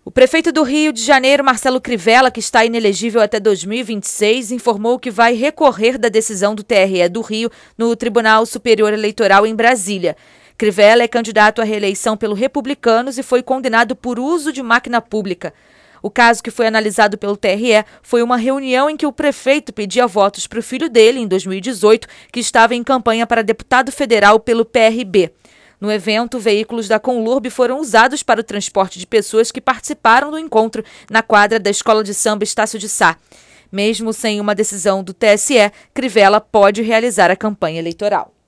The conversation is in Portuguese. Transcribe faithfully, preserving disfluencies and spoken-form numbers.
O prefeito do Rio de Janeiro, Marcelo Crivella, que está inelegível até dois mil e vinte e seis, informou que vai recorrer da decisão do T R E do Rio no Tribunal Superior Eleitoral em Brasília. Crivella é candidato à reeleição pelo Republicanos e foi condenado por uso de máquina pública. O caso, que foi analisado pelo T R E, foi uma reunião em que o prefeito pedia votos para o filho dele, em dois mil e dezoito, que estava em campanha para deputado federal pelo P R B. No evento, veículos da Conlurb foram usados para o transporte de pessoas que participaram do encontro na quadra da Escola de Samba Estácio de Sá. Mesmo sem uma decisão do T S E, Crivella pode realizar a campanha eleitoral.